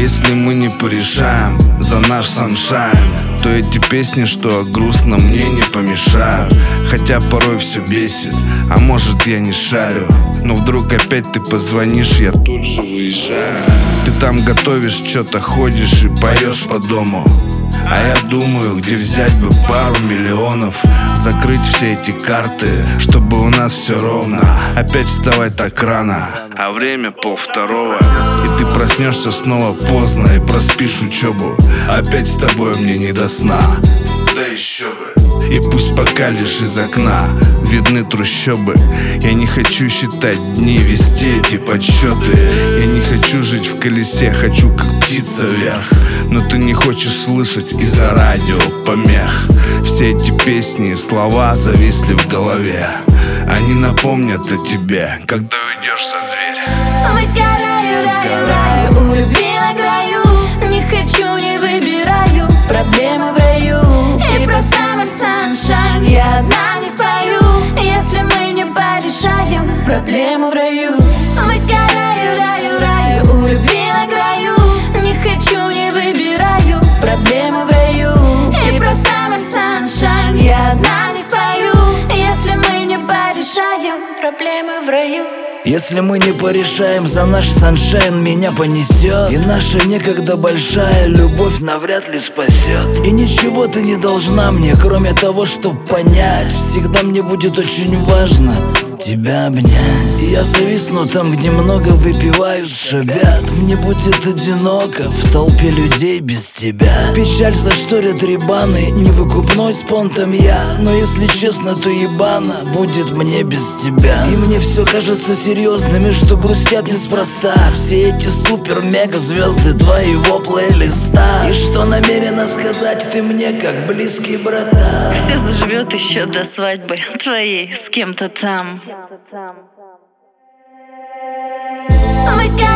Если мы не порешаем за наш саншайн, то эти песни, что о грустном, мне не помешают. Хотя порой все бесит, а может я не шарю, но вдруг опять ты позвонишь, я тут же выезжаю. Ты там готовишь, что-то ходишь и поешь по дому, а я думаю, где взять бы пару миллионов, закрыть все эти карты, чтобы у нас все ровно. Опять вставать так рано, а время 1:30, и ты проснешься снова поздно и проспишь учебу. Опять с тобой мне не до сна, да еще бы. И пусть пока лишь из окна видны трущобы. Я не хочу считать дни, вести эти подсчеты. Я не хочу жить в колесе, хочу как птица вверх. Но ты не хочешь слышать из-за радио помех. Все эти песни и слова зависли в голове. Они напомнят о тебе, когда уйдешь за дверь. Выгораю, раю, у любви на краю. Не хочу, не выбираю, проблемы в раю. И про summer sunshine я одна не спою. Если мы не порешаем проблему в раю. Выгораю, раю, у любви на краю. Не хочу, не выбираю, проблемы в раю. И про summer sunshine я одна не спою. Если мы не порешаем проблемы в раю. Если мы не порешаем за наш саншайн, меня понесет. И наша некогда большая любовь навряд ли спасет. И ничего ты не должна мне, кроме того, чтоб понять. Всегда мне будет очень важно тебя обнять. И я зависну там, где много выпивают, шабят. Мне будет одиноко в толпе людей без тебя. Печаль зашторят рибаны, невыкупной спонтом я. Но если честно, то ебано будет мне без тебя. И мне все кажется серьезными, что грустят неспроста все эти супер-мега-звезды твоего плейлиста. И что намерена сказать ты мне, как близкий брата? Все заживет еще до свадьбы твоей с кем-то там. Выгораю,